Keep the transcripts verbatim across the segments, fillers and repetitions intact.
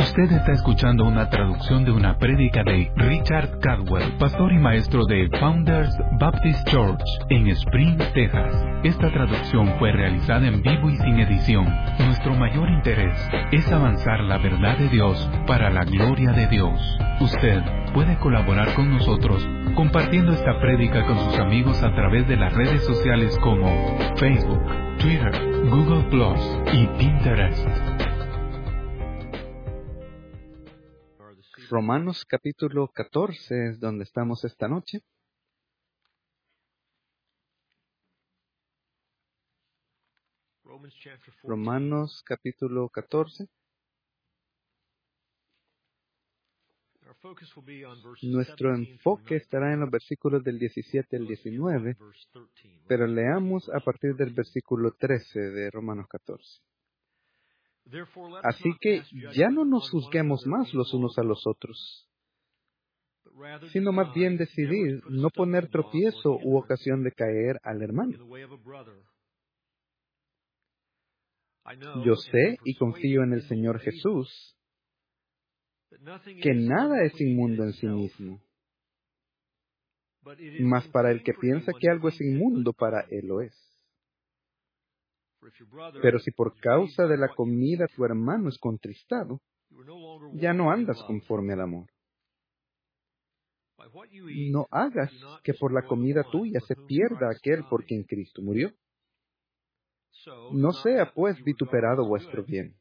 Usted está escuchando una traducción de una prédica de Richard Caldwell, pastor y maestro de Founders Baptist Church en Spring, Texas. Esta traducción fue realizada en vivo y sin edición. Nuestro mayor interés es avanzar la verdad de Dios para la gloria de Dios. Usted puede colaborar con nosotros compartiendo esta prédica con sus amigos a través de las redes sociales como Facebook, Twitter, Google Plus y Pinterest. Romanos capítulo catorce es donde estamos esta noche. Romanos capítulo catorce. Nuestro enfoque estará en los versículos del diecisiete al diecinueve, pero leamos a partir del versículo trece de Romanos catorce. Así que ya no nos juzguemos más los unos a los otros, sino más bien decidir no poner tropiezo u ocasión de caer al hermano. Yo sé y confío en el Señor Jesús que nada es inmundo en sí mismo, mas para el que piensa que algo es inmundo, para él lo es. Pero si por causa de la comida tu hermano es contristado, ya no andas conforme al amor. No hagas que por la comida tuya se pierda aquel por quien Cristo murió. No sea pues vituperado vuestro bien.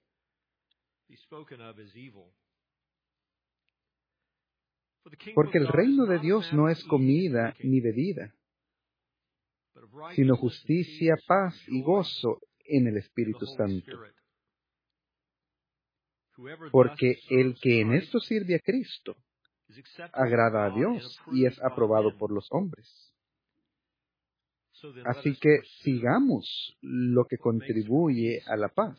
Porque el reino de Dios no es comida ni bebida, sino justicia, paz y gozo en el Espíritu Santo. Porque el que en esto sirve a Cristo agrada a Dios y es aprobado por los hombres. Así que sigamos lo que contribuye a la paz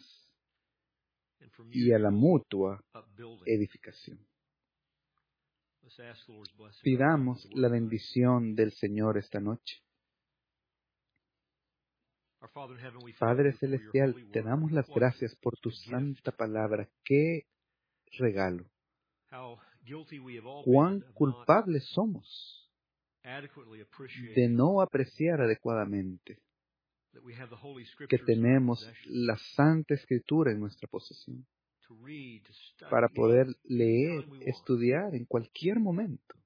y a la mutua edificación. Pidamos la bendición del Señor esta noche. Padre Celestial, te damos las gracias por tu santa palabra. ¡Qué regalo! ¡Cuán culpables somos de no apreciar adecuadamente que tenemos la Santa Escritura en nuestra posesión para poder leer, estudiar en cualquier momento!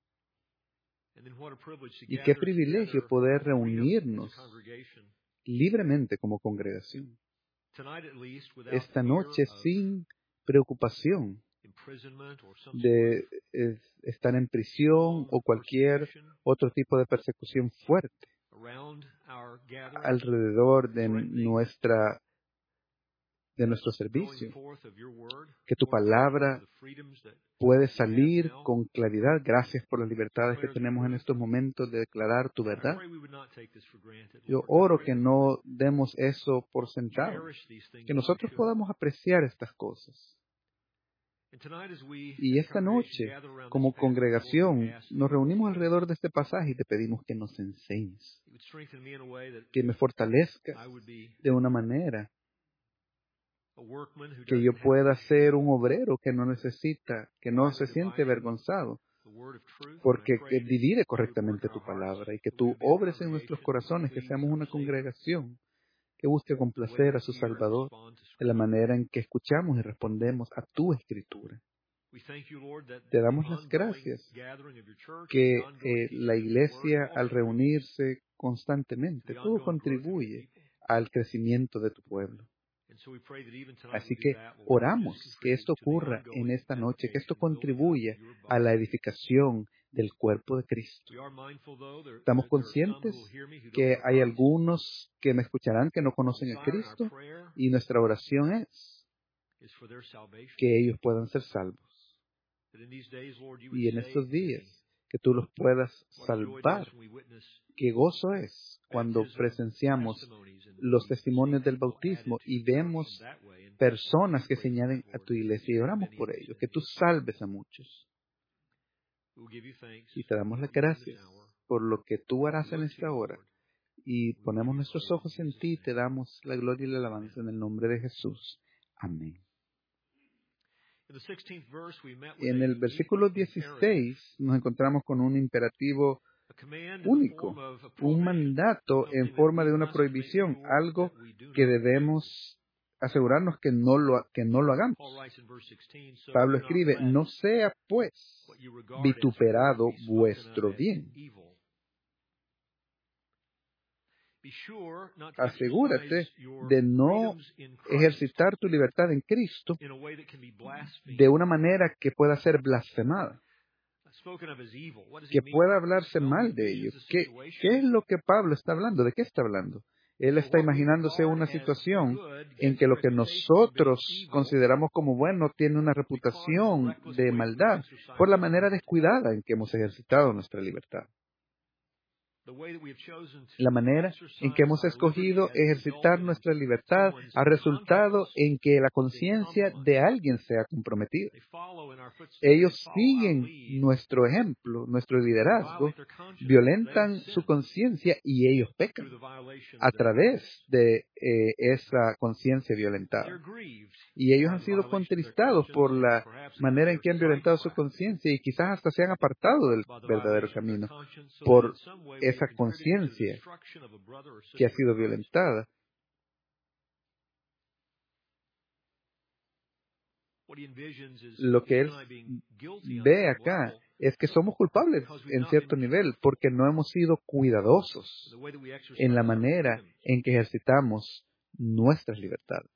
Y qué privilegio poder reunirnos libremente como congregación. Esta noche sin preocupación de eh, estar en prisión o cualquier otro tipo de persecución fuerte alrededor de nuestra de nuestro servicio. Que tu palabra puede salir con claridad. Gracias por las libertades que tenemos en estos momentos de declarar tu verdad. Yo oro que no demos eso por sentado, que nosotros podamos apreciar estas cosas. Y esta noche, como congregación, nos reunimos alrededor de este pasaje y te pedimos que nos enseñes, que me fortalezcas de una manera que yo pueda ser un obrero que no necesita, que no se siente avergonzado, porque que divide correctamente tu palabra y que tú obres en nuestros corazones, que seamos una congregación que busque complacer a su Salvador de la manera en que escuchamos y respondemos a tu Escritura. Te damos las gracias que eh, la iglesia, al reunirse constantemente, todo contribuye al crecimiento de tu pueblo. Así que oramos que esto ocurra en esta noche, que esto contribuya a la edificación del cuerpo de Cristo. Estamos conscientes que hay algunos que me escucharán que no conocen a Cristo, y nuestra oración es que ellos puedan ser salvos. Y en estos días, que tú los puedas salvar. Qué gozo es cuando presenciamos los testimonios del bautismo y vemos personas que se añaden a tu iglesia, y oramos por ellos, que tú salves a muchos. Y te damos las gracias por lo que tú harás en esta hora. Y ponemos nuestros ojos en ti y te damos la gloria y la alabanza en el nombre de Jesús. Amén. En el versículo dieciséis nos encontramos con un imperativo único, un mandato en forma de una prohibición, algo que debemos asegurarnos que no lo, que no lo hagamos. Pablo escribe, no sea pues vituperado vuestro bien. Asegúrate de no ejercitar tu libertad en Cristo de una manera que pueda ser blasfemada, que pueda hablarse mal de ello. ¿Qué, ¿Qué es lo que Pablo está hablando? ¿De qué está hablando? Él está imaginándose una situación en que lo que nosotros consideramos como bueno tiene una reputación de maldad por la manera descuidada en que hemos ejercitado nuestra libertad. La manera en que hemos escogido ejercitar nuestra libertad ha resultado en que la conciencia de alguien sea comprometida. Ellos siguen nuestro ejemplo, nuestro liderazgo, violentan su conciencia y ellos pecan a través de eh, esa conciencia violentada. Y ellos han sido contristados por la manera en que han violentado su conciencia y quizás hasta se han apartado del verdadero camino por esa conciencia que ha sido violentada. Lo que él ve acá es que somos culpables en cierto nivel porque no hemos sido cuidadosos en la manera en que ejercitamos nuestras libertades.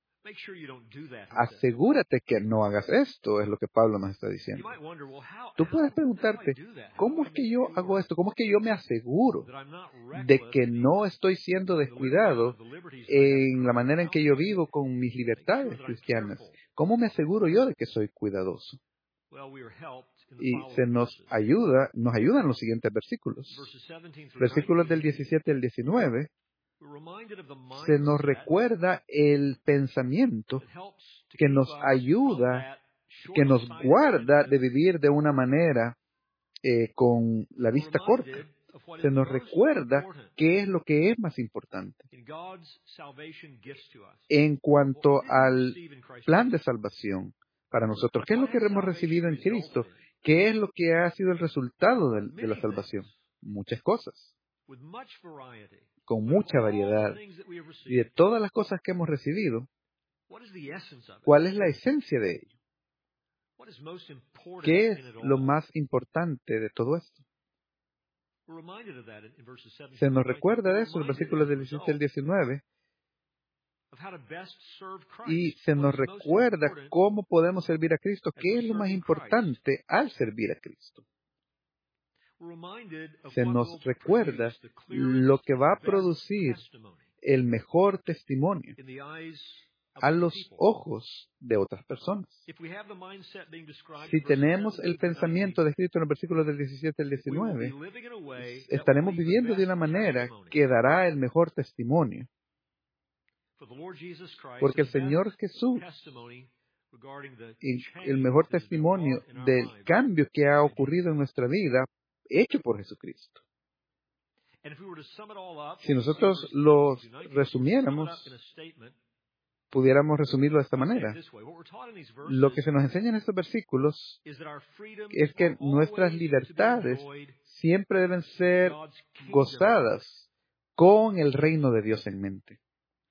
Asegúrate que no hagas esto, es lo que Pablo nos está diciendo. Tú puedes preguntarte, ¿cómo es que yo hago esto? ¿Cómo es que yo me aseguro de que no estoy siendo descuidado en la manera en que yo vivo con mis libertades cristianas? ¿Cómo me aseguro yo de que soy cuidadoso? Y se nos ayuda, nos ayudan los siguientes versículos. Versículos del diecisiete al diecinueve. Se nos recuerda el pensamiento que nos ayuda, que nos guarda de vivir de una manera eh, con la vista corta. Se nos recuerda qué es lo que es más importante en cuanto al plan de salvación para nosotros. ¿Qué es lo que hemos recibido en Cristo? ¿Qué es lo que ha sido el resultado de, de la salvación? Muchas cosas, con mucha variedad. Y de todas las cosas que hemos recibido, ¿cuál es la esencia de ello? ¿Qué es lo más importante de todo esto? Se nos recuerda de eso en el versículo del diecisiete al diecinueve. Y se nos recuerda cómo podemos servir a Cristo, qué es lo más importante al servir a Cristo. Se nos recuerda lo que va a producir el mejor testimonio a los ojos de otras personas. Si tenemos el pensamiento descrito en el versículo del diecisiete al diecinueve, estaremos viviendo de una manera que dará el mejor testimonio. Porque el Señor Jesús, el mejor testimonio del cambio que ha ocurrido en nuestra vida, hecho por Jesucristo. Si nosotros lo resumiéramos, pudiéramos resumirlo de esta manera. Lo que se nos enseña en estos versículos es que nuestras libertades siempre deben ser gozadas con el reino de Dios en mente.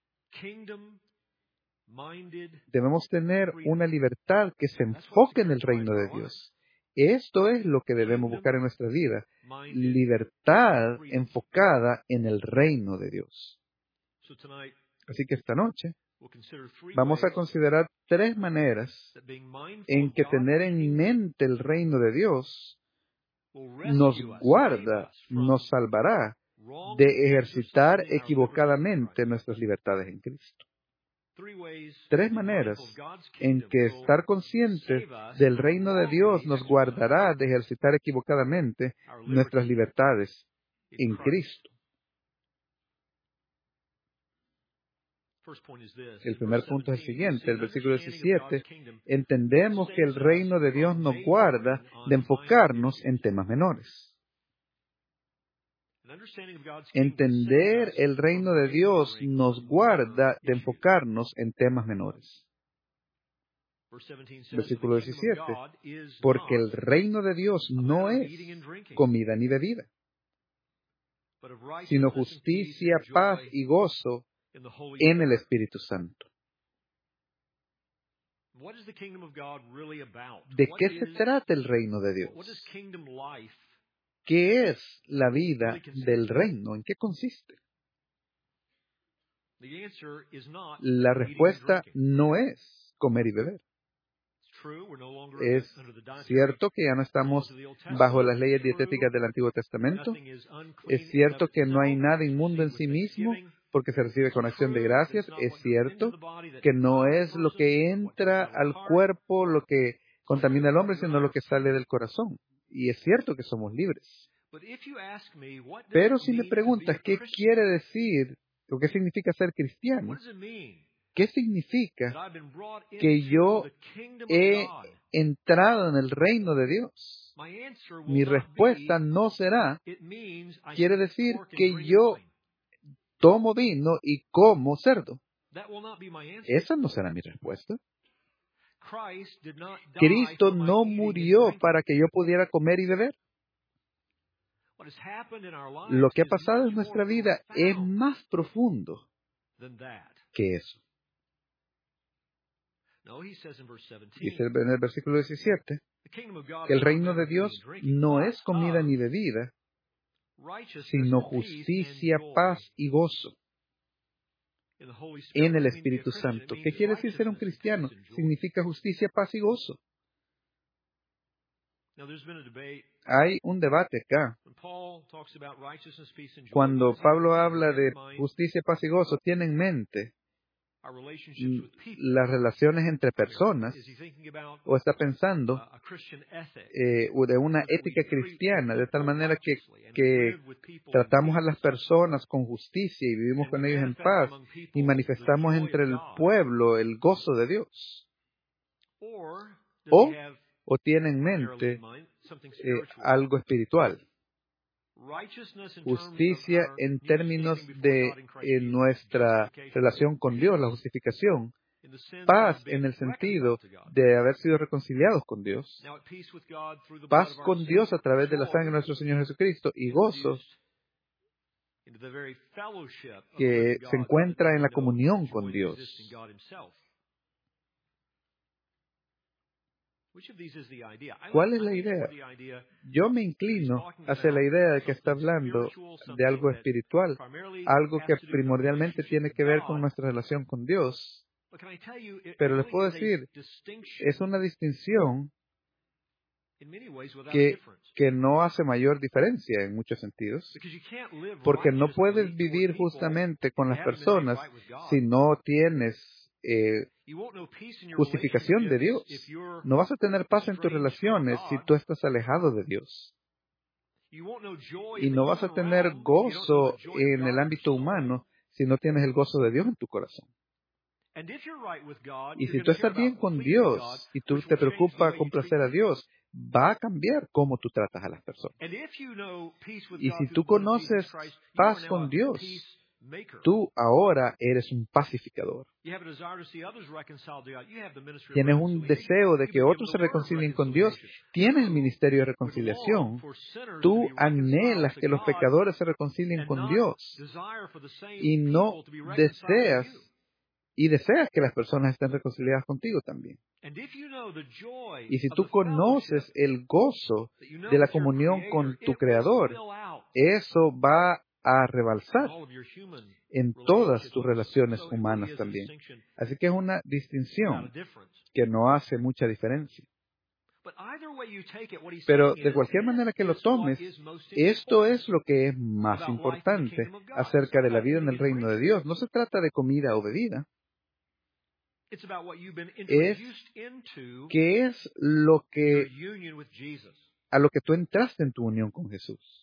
Debemos tener una libertad que se enfoque en el reino de Dios. Esto es lo que debemos buscar en nuestra vida. Libertad enfocada en el reino de Dios. Así que esta noche vamos a considerar tres maneras en que tener en mente el reino de Dios nos guarda, nos salvará de ejercitar equivocadamente nuestras libertades en Cristo. Tres maneras en que estar conscientes del reino de Dios nos guardará de ejercitar equivocadamente nuestras libertades en Cristo. El primer punto es el siguiente, el versículo diecisiete, entendemos que el reino de Dios nos guarda de enfocarnos en temas menores. Entender el reino de Dios nos guarda de enfocarnos en temas menores. Versículo diecisiete. Porque el reino de Dios no es comida ni bebida, sino justicia, paz y gozo en el Espíritu Santo. ¿De qué se trata el reino de Dios? ¿Qué es la vida del reino? ¿En qué consiste? La respuesta no es comer y beber. Es cierto que ya no estamos bajo las leyes dietéticas del Antiguo Testamento. Es cierto que no hay nada inmundo en sí mismo porque se recibe con acción de gracias. Es cierto que no es lo que entra al cuerpo lo que contamina al hombre, sino lo que sale del corazón. Y es cierto que somos libres. Pero si me preguntas qué quiere decir o qué significa ser cristiano, ¿qué significa que yo he entrado en el reino de Dios? Mi respuesta no será, quiere decir que yo tomo vino y como cerdo. Esa no será mi respuesta. Cristo no murió para que yo pudiera comer y beber. Lo que ha pasado en nuestra vida es más profundo que eso. Dice en el versículo diecisiete que el reino de Dios no es comida ni bebida, sino justicia, paz y gozo en el Espíritu Santo. ¿Qué quiere decir ser un cristiano? Significa justicia, paz y gozo. Hay un debate acá. Cuando Pablo habla de justicia, paz y gozo, tiene en mente las relaciones entre personas, o está pensando eh, de una ética cristiana, de tal manera que, que tratamos a las personas con justicia y vivimos con ellos en paz y manifestamos entre el pueblo el gozo de Dios. O, o tiene en mente eh, algo espiritual. Justicia en términos de eh, nuestra relación con Dios, la justificación. Paz en el sentido de haber sido reconciliados con Dios. Paz con Dios a través de la sangre de nuestro Señor Jesucristo. Y gozo que se encuentra en la comunión con Dios. ¿Cuál es la idea? Yo me inclino hacia la idea de que está hablando de algo espiritual, algo que primordialmente tiene que ver con nuestra relación con Dios. Pero les puedo decir, es una distinción que, que no hace mayor diferencia en muchos sentidos, porque no puedes vivir justamente con las personas si no tienes eh, justificación de Dios. No vas a tener paz en tus relaciones si tú estás alejado de Dios. Y no vas a tener gozo en el ámbito humano si no tienes el gozo de Dios en tu corazón. Y si tú estás bien con Dios y tú te preocupa complacer a Dios, va a cambiar cómo tú tratas a las personas. Y si tú conoces paz con Dios, tú ahora eres un pacificador. Tienes un deseo de que otros se reconcilien con Dios. Tienes el ministerio de reconciliación. Tú anhelas que los pecadores se reconcilien con Dios. Y no deseas, y deseas que las personas estén reconciliadas contigo también. Y si tú conoces el gozo de la comunión con tu Creador, eso va a rebalsar en todas tus relaciones humanas también. Así que es una distinción que no hace mucha diferencia. Pero de cualquier manera que lo tomes, esto es lo que es más importante acerca de la vida en el reino de Dios. No se trata de comida o bebida. Es qué es lo que a lo que tú entraste en tu unión con Jesús.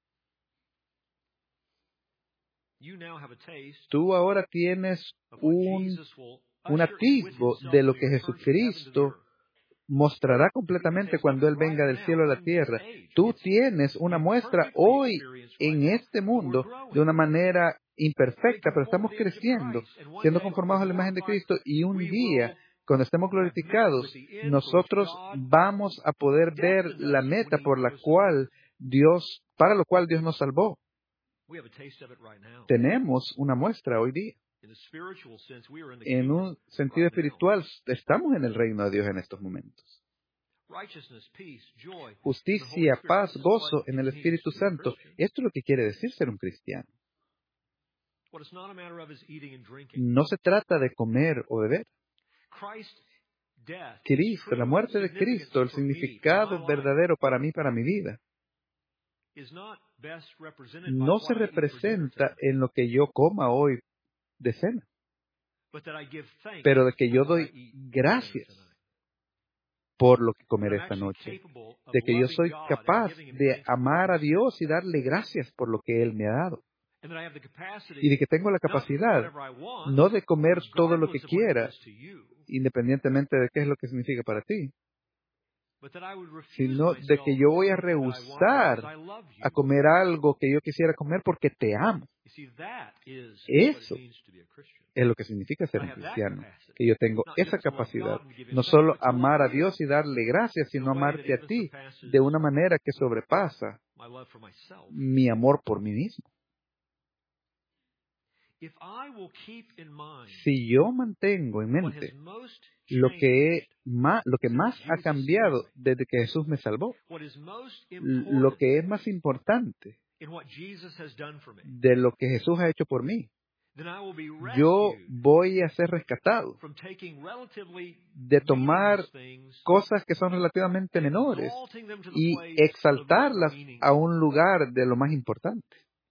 Tú ahora tienes un, un atisbo de lo que Jesucristo mostrará completamente cuando Él venga del cielo a la tierra. Tú tienes una muestra hoy en este mundo de una manera imperfecta, pero estamos creciendo, siendo conformados a la imagen de Cristo, y un día Cuando estemos glorificados, nosotros vamos a poder ver la meta por la cual Dios, para lo cual Dios nos salvó. Tenemos una muestra hoy día. En un sentido espiritual, estamos en el reino de Dios en estos momentos. Justicia, paz, gozo en el Espíritu Santo. Esto es lo que quiere decir ser un cristiano. No se trata de comer o beber. Cristo, la muerte de Cristo, el significado verdadero para mí, para mi vida, no se representa en lo que yo coma hoy de cena, pero de que yo doy gracias por lo que comeré esta noche, de que yo soy capaz de amar a Dios y darle gracias por lo que Él me ha dado, y de que tengo la capacidad no de comer todo lo que quiera, independientemente de qué es lo que significa para ti, sino de que yo voy a rehusar a comer algo que yo quisiera comer porque te amo. Eso es lo que significa ser un cristiano, que yo tengo esa capacidad, no solo amar a Dios y darle gracias, sino amarte a ti de una manera que sobrepasa mi amor por mí mismo. Si yo mantengo en mente lo que, he, más, lo que más ha cambiado desde que Jesús me salvó, lo que es más importante de lo que Jesús ha hecho por mí, yo voy a ser rescatado de tomar cosas que son relativamente menores y exaltarlas a un lugar de lo más importante.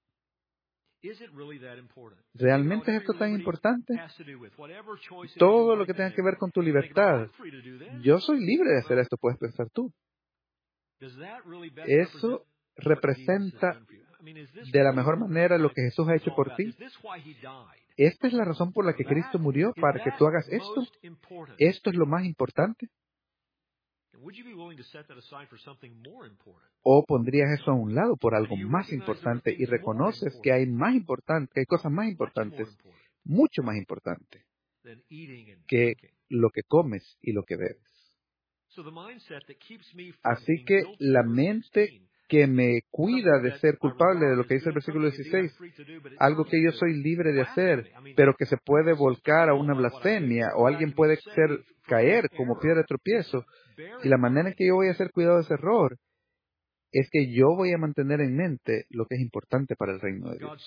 ¿Realmente es esto tan importante? Todo lo que tenga que ver con tu libertad. Yo soy libre de hacer esto, puedes pensar tú. ¿Eso representa de la mejor manera lo que Jesús ha hecho por ti? ¿Esta es la razón por la que Cristo murió, para que tú hagas esto? ¿Esto es lo más importante? ¿O pondrías eso a un lado por algo más importante y reconoces que hay más importante, que hay cosas más importantes, mucho más importantes, que lo que comes y lo que bebes? Así que la mente que me cuida de ser culpable de lo que dice el versículo dieciséis, algo que yo soy libre de hacer, pero que se puede volcar a una blasfemia, o alguien puede ser, caer como piedra de tropiezo, y la manera en que yo voy a hacer cuidado de ese error es que yo voy a mantener en mente lo que es importante para el reino de Dios.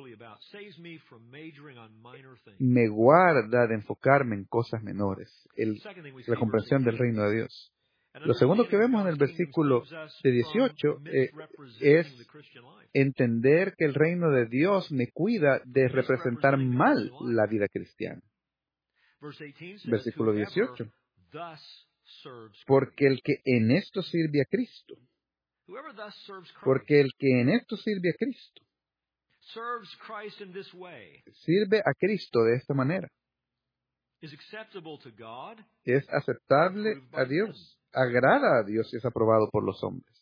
Me guarda de enfocarme en cosas menores, el, la comprensión del reino de Dios. Lo segundo que vemos en el versículo de dieciocho eh, es entender que el reino de Dios me cuida de representar mal la vida cristiana. Versículo dieciocho. Porque el que en esto sirve a Cristo, porque el que en esto sirve a Cristo, sirve a Cristo de esta manera. Es aceptable a Dios, agrada a Dios y es aprobado por los hombres.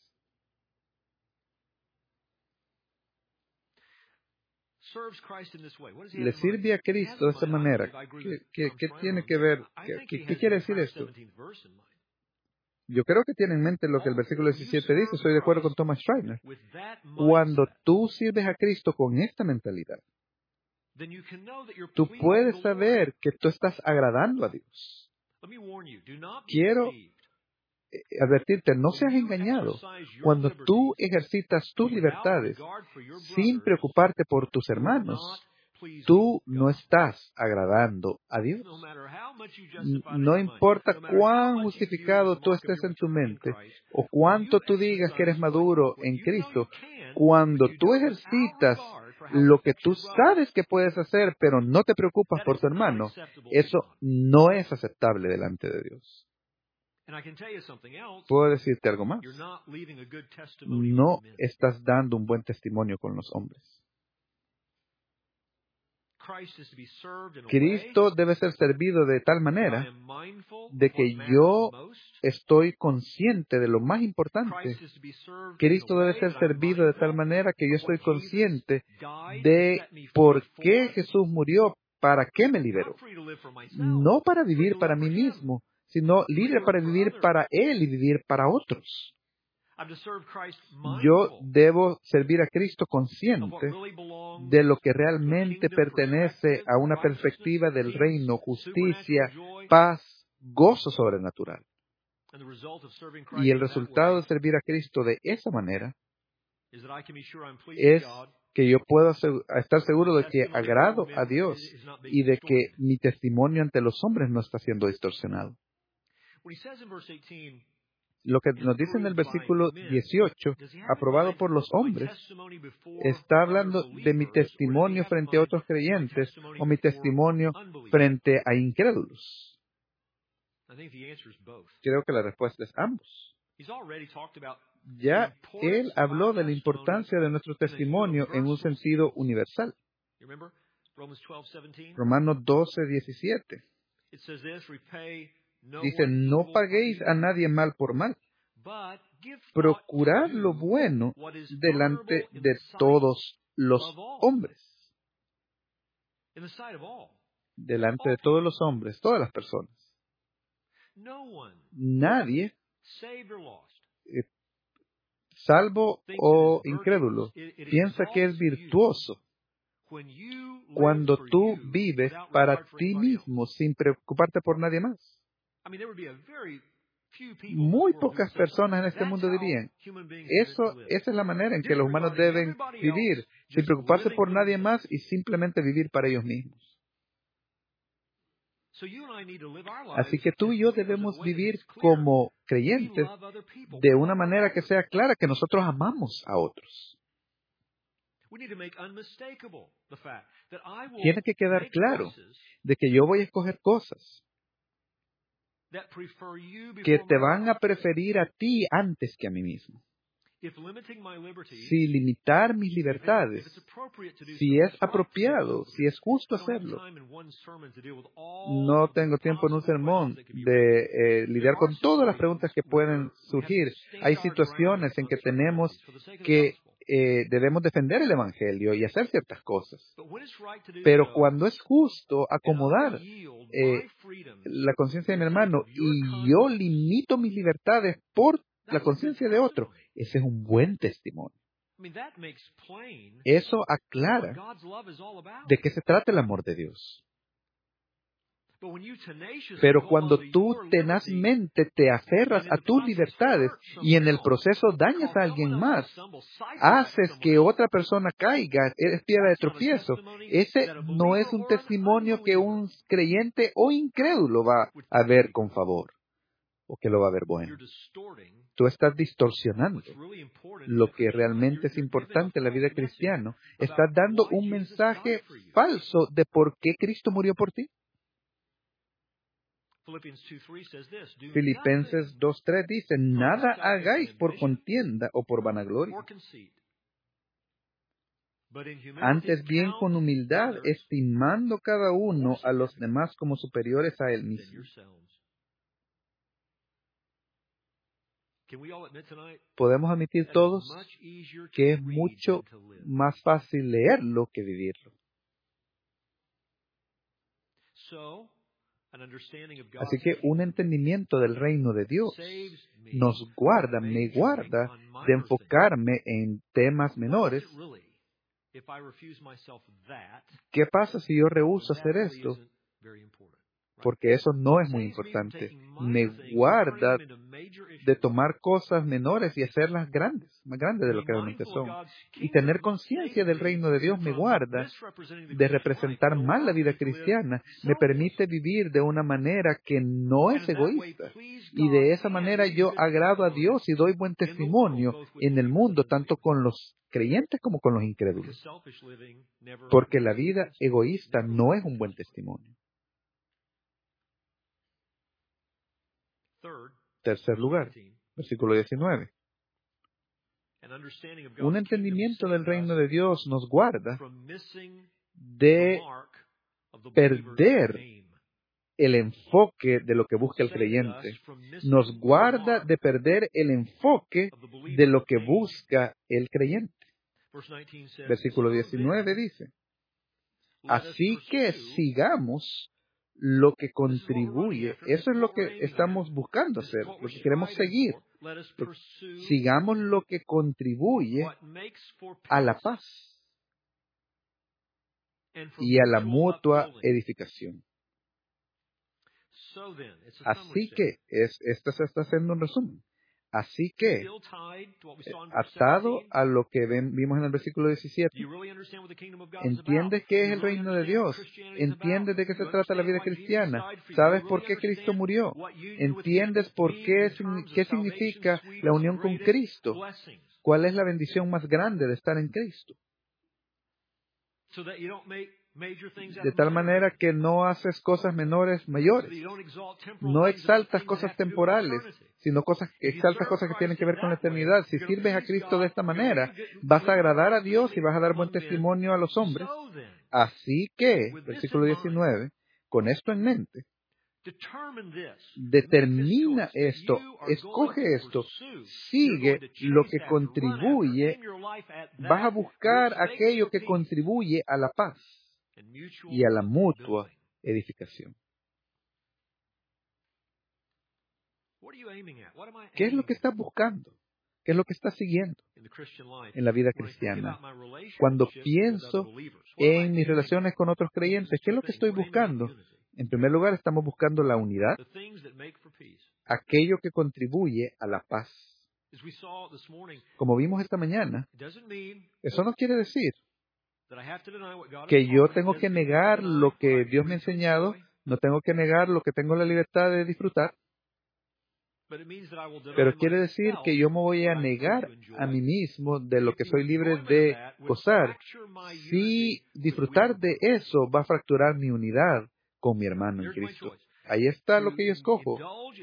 Le sirve a Cristo de esta manera. ¿Qué, qué, qué tiene que ver? ¿Qué, qué, qué quiere decir esto? Yo creo que tiene en mente lo que el versículo diecisiete dice. Estoy de acuerdo con Thomas Schreiner. Cuando tú sirves a Cristo con esta mentalidad, tú puedes saber que tú estás agradando a Dios. Quiero advertirte, no seas engañado. Cuando tú ejercitas tus libertades sin preocuparte por tus hermanos, tú no estás agradando a Dios. No importa cuán justificado tú estés en tu mente o cuánto tú digas que eres maduro en Cristo, cuando tú ejercitas lo que tú sabes que puedes hacer, pero no te preocupas por tu hermano, eso no es aceptable delante de Dios. Puedo decirte algo más. No estás dando un buen testimonio con los hombres. Cristo debe ser servido de tal manera de que yo estoy consciente de lo más importante. Cristo debe ser servido de tal manera que yo estoy consciente de por qué Jesús murió para qué me liberó. No para vivir para mí mismo, sino libre para vivir para Él y vivir para otros. Yo debo servir a Cristo consciente de lo que realmente pertenece a una perspectiva del reino, justicia, paz, gozo sobrenatural. Y el resultado de servir a Cristo de esa manera es que yo puedo estar seguro de que agrado a Dios y de que mi testimonio ante los hombres no está siendo distorsionado. Lo que nos dice en el versículo dieciocho, aprobado por los hombres, está hablando de mi testimonio frente a otros creyentes o mi testimonio frente a incrédulos. Creo que la respuesta es ambos. Ya él habló de la importancia de nuestro testimonio en un sentido universal. Romanos doce, diecisiete. Dice, no paguéis a nadie mal por mal. Procurad lo bueno delante de todos los hombres. Delante de todos los hombres, todas las personas. Nadie, eh, salvo o incrédulo, piensa que es virtuoso cuando tú vives para ti mismo sin preocuparte por nadie más. Muy pocas personas en este mundo dirían, eso, esa es la manera en que los humanos deben vivir, sin preocuparse por nadie más y simplemente vivir para ellos mismos. Así que tú y yo debemos vivir como creyentes de una manera que sea clara que nosotros amamos a otros. Tiene que quedar claro de que yo voy a escoger cosas que te van a preferir a ti antes que a mí mismo. Si limitar mis libertades, si es apropiado, si es justo hacerlo. No tengo tiempo en un sermón de eh, lidiar con todas las preguntas que pueden surgir. Hay situaciones en que tenemos que eh, debemos defender el Evangelio y hacer ciertas cosas. Pero cuando es justo acomodar eh, la conciencia de mi hermano y yo limito mis libertades por la conciencia de otro, ese es un buen testimonio. Eso aclara de qué se trata el amor de Dios. Pero cuando tú tenazmente te aferras a tus libertades y en el proceso dañas a alguien más, haces que otra persona caiga, es piedra de tropiezo, ese no es un testimonio que un creyente o incrédulo va a ver con favor o que lo va a ver bueno. Tú estás distorsionando lo que realmente es importante en la vida cristiana. Estás dando un mensaje falso de por qué Cristo murió por ti. Filipenses dos tres dice, nada hagáis por contienda o por vanagloria. Antes bien con humildad, estimando cada uno a los demás como superiores a él mismo. Podemos admitir todos que es mucho más fácil leerlo que vivirlo. Así que un entendimiento del reino de Dios nos guarda, me guarda de enfocarme en temas menores. ¿Qué pasa si yo rehúso hacer esto? Porque eso no es muy importante. Me guarda de tomar cosas menores y hacerlas grandes, más grandes de lo que realmente son. Y tener conciencia del reino de Dios me guarda de representar mal la vida cristiana. Me permite vivir de una manera que no es egoísta. Y de esa manera yo agrado a Dios y doy buen testimonio en el mundo, tanto con los creyentes como con los incrédulos. Porque la vida egoísta no es un buen testimonio. Tercer lugar, versículo diecinueve. Un entendimiento del reino de Dios nos guarda de perder el enfoque de lo que busca el creyente. Nos guarda de perder el enfoque de lo que busca el creyente. Versículo diecinueve dice, Así que sigamos lo que contribuye. Eso es lo que estamos buscando hacer, lo que queremos seguir. Sigamos lo que contribuye a la paz y a la mutua edificación. Así que, es, esto se está haciendo un resumen. Así que, atado a lo que ven, vimos en el versículo diecisiete, ¿entiendes qué es el reino de Dios? ¿Entiendes de qué se trata la vida cristiana? ¿Sabes por qué Cristo murió? ¿Entiendes por qué, qué significa la unión con Cristo? ¿Cuál es la bendición más grande de estar en Cristo? De tal manera que no haces cosas menores mayores. No exaltas cosas temporales, sino cosas, exaltas cosas que tienen que ver con la eternidad. Si sirves a Cristo de esta manera, vas a agradar a Dios y vas a dar buen testimonio a los hombres. Así que, versículo diecinueve, con esto en mente, determina esto, escoge esto, sigue lo que contribuye, vas a buscar aquello que contribuye a la paz y a la mutua edificación. ¿Qué es lo que estás buscando? ¿Qué es lo que estás siguiendo en la vida cristiana? Cuando pienso en mis relaciones con otros creyentes, ¿qué es lo que estoy buscando? En primer lugar, estamos buscando la unidad, aquello que contribuye a la paz. Como vimos esta mañana, eso no quiere decir que yo tengo que negar lo que Dios me ha enseñado, no tengo que negar lo que tengo la libertad de disfrutar, pero quiere decir que yo me voy a negar a mí mismo de lo que soy libre de gozar. Si disfrutar de eso va a fracturar mi unidad con mi hermano en Cristo. Ahí está lo que yo escojo.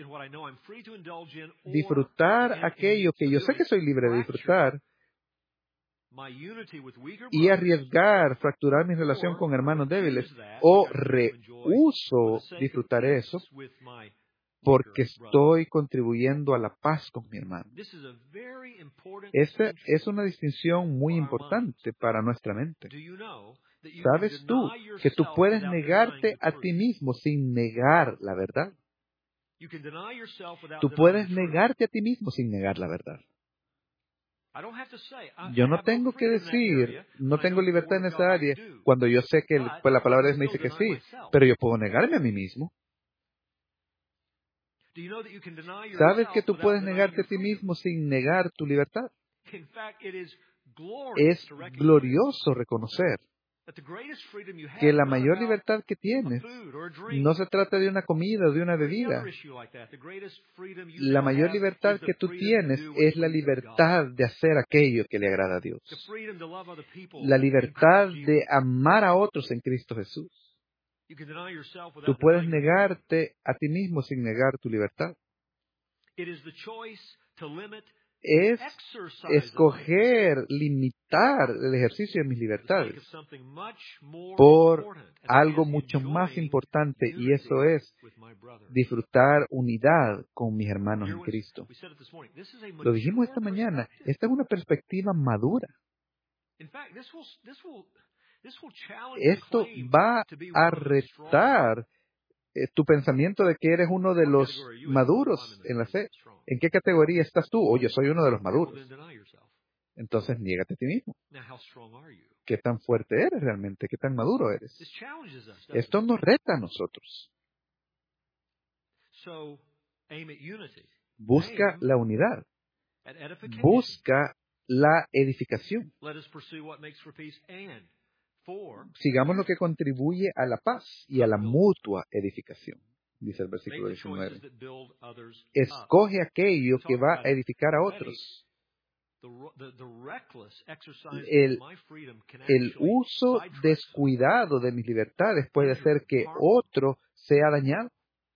Disfrutar aquello que yo sé que soy libre de disfrutar y arriesgar fracturar mi relación con hermanos débiles, o rehúso disfrutar eso porque estoy contribuyendo a la paz con mi hermano. Esa es una distinción muy importante para nuestra mente. ¿Sabes tú que tú puedes negarte a ti mismo sin negar la verdad? Tú puedes negarte a ti mismo sin negar la verdad. Yo no tengo que decir, no tengo libertad en esa área, cuando yo sé que pues, la palabra de Dios me dice que sí, pero yo puedo negarme a mí mismo. ¿Sabes que tú puedes negarte a ti mismo sin negar tu libertad? Es glorioso reconocer que la mayor libertad que tienes no se trata de una comida o de una bebida. La mayor libertad que tú tienes es la libertad de hacer aquello que le agrada a Dios. La libertad de amar a otros en Cristo Jesús. Tú puedes negarte a ti mismo sin negar tu libertad. Es escoger, limitar el ejercicio de mis libertades por algo mucho más importante, y eso es disfrutar unidad con mis hermanos en Cristo. Lo dijimos esta mañana, esta es una perspectiva madura. Esto va a retar eh, tu pensamiento de que eres uno de los maduros en la fe. ¿En qué categoría estás tú? O yo soy uno de los maduros. Entonces, niégate a ti mismo. ¿Qué tan fuerte eres realmente? ¿Qué tan maduro eres? Esto nos reta a nosotros. Busca la unidad. Busca la edificación. Sigamos lo que contribuye a la paz y a la mutua edificación, dice el versículo diecinueve. Escoge aquello que va a edificar a otros. El, el uso descuidado de mis libertades puede hacer que otro sea dañado.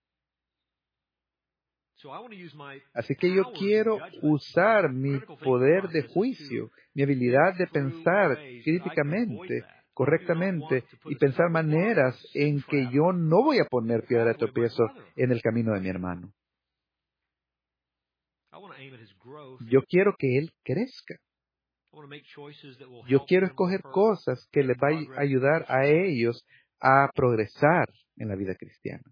Así que yo quiero usar mi poder de juicio, mi habilidad de pensar críticamente, correctamente, y pensar maneras en que yo no voy a poner piedra de tropiezo en el camino de mi hermano. Yo quiero que él crezca. Yo quiero escoger cosas que les va a ayudar a ellos a progresar en la vida cristiana.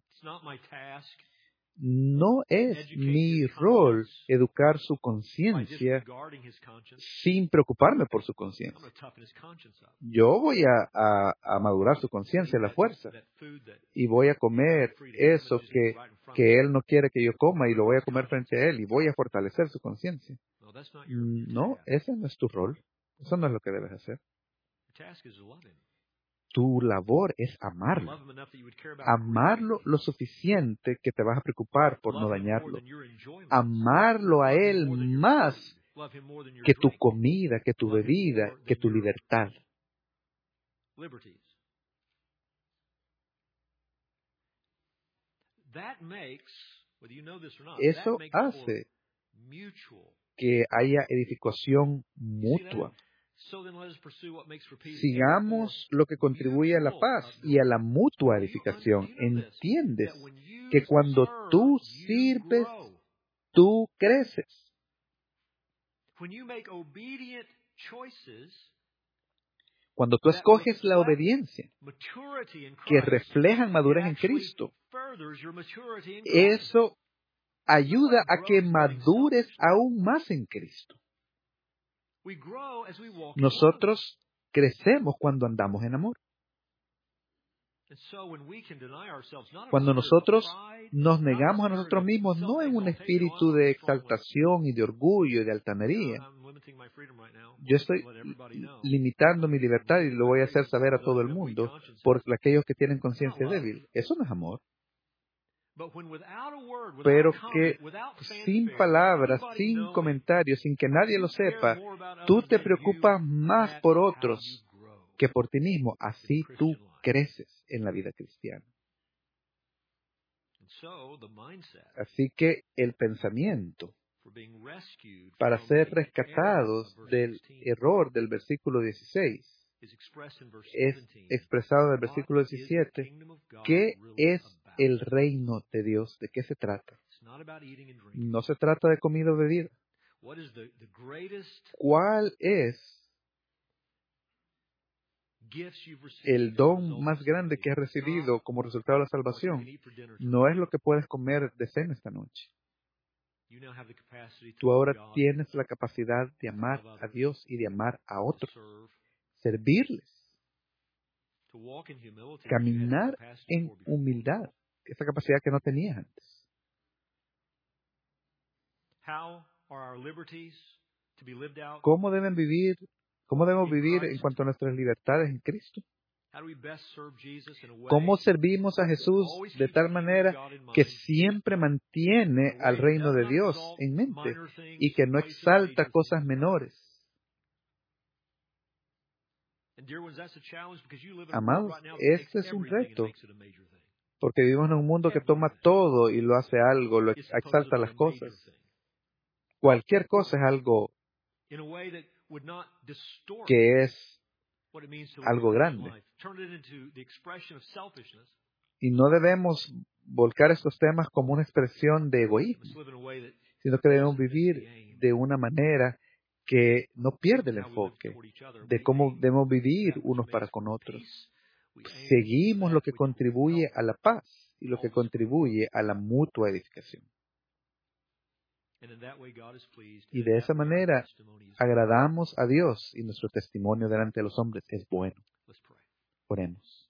No es mi rol educar su conciencia sin preocuparme por su conciencia. Yo voy a, a, a madurar su conciencia a la fuerza y voy a comer eso que, que él no quiere que yo coma y lo voy a comer frente a él y voy a fortalecer su conciencia. No, ese no es tu rol. Eso no es lo que debes hacer. Tu labor es amarlo. Amarlo lo suficiente que te vas a preocupar por no dañarlo. Amarlo a él más que tu comida, que tu bebida, que tu libertad. Eso hace que haya edificación mutua. Sigamos lo que contribuye a la paz y a la mutua edificación. Entiendes que cuando tú sirves, tú creces. Cuando tú escoges la obediencia, que reflejan madurez en Cristo, eso ayuda a que madures aún más en Cristo. Nosotros crecemos cuando andamos en amor. Cuando nosotros nos negamos a nosotros mismos, no en un espíritu de exaltación y de orgullo y de altanería. Yo estoy limitando mi libertad y lo voy a hacer saber a todo el mundo por aquellos que tienen conciencia débil. Eso no es amor. Pero que sin palabras, sin comentarios, sin que nadie lo sepa, tú te preocupas más por otros que por ti mismo. Así tú creces en la vida cristiana. Así que el pensamiento para ser rescatados del error del versículo dieciséis es expresado en el versículo diecisiete. ¿Qué es el reino de Dios? ¿De qué se trata? No se trata de comida o bebida. ¿Cuál es el don más grande que has recibido como resultado de la salvación? No es lo que puedes comer de cena esta noche. Tú ahora tienes la capacidad de amar a Dios y de amar a otros, servirles, caminar en humildad, esa capacidad que no tenías antes. ¿Cómo deben vivir, cómo debemos vivir en cuanto a nuestras libertades en Cristo? ¿Cómo servimos a Jesús de tal manera que siempre mantiene al reino de Dios en mente y que no exalta cosas menores? Amados, este es un reto, porque vivimos en un mundo que toma todo y lo hace algo, lo exalta las cosas. Cualquier cosa es algo que es algo grande. Y no debemos volcar estos temas como una expresión de egoísmo, sino que debemos vivir de una manera que no pierde el enfoque de cómo debemos vivir unos para con otros. Seguimos lo que contribuye a la paz y lo que contribuye a la mutua edificación. Y de esa manera agradamos a Dios y nuestro testimonio delante de los hombres es bueno. Oremos.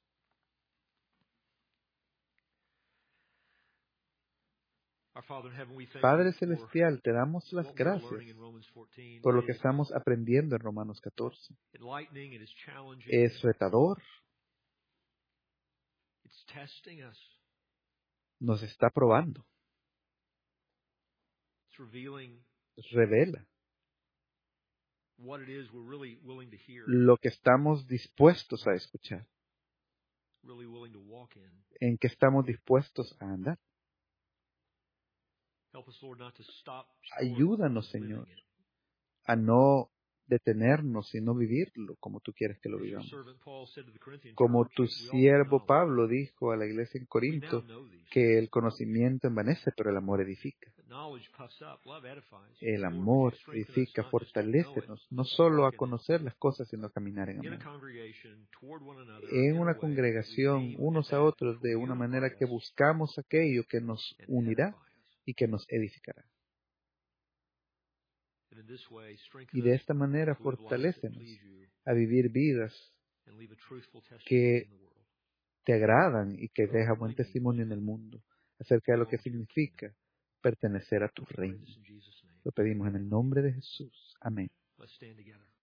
Padre Celestial, te damos las gracias por lo que estamos aprendiendo en Romanos catorce. Es retador. Nos está probando. Revela lo que estamos dispuestos a escuchar, en que estamos dispuestos a andar. Ayúdanos, Señor, a no detenernos y no vivirlo como tú quieres que lo vivamos. Como tu siervo Pablo dijo a la iglesia en Corinto, que el conocimiento envanece, pero el amor edifica. El amor edifica, fortalécenos, no solo a conocer las cosas, sino a caminar en amor. En una congregación, unos a otros, de una manera que buscamos aquello que nos unirá y que nos edificará. Y de esta manera fortalécenos a vivir vidas que te agradan y que dejan buen testimonio en el mundo acerca de lo que significa pertenecer a tu reino. Lo pedimos en el nombre de Jesús. Amén.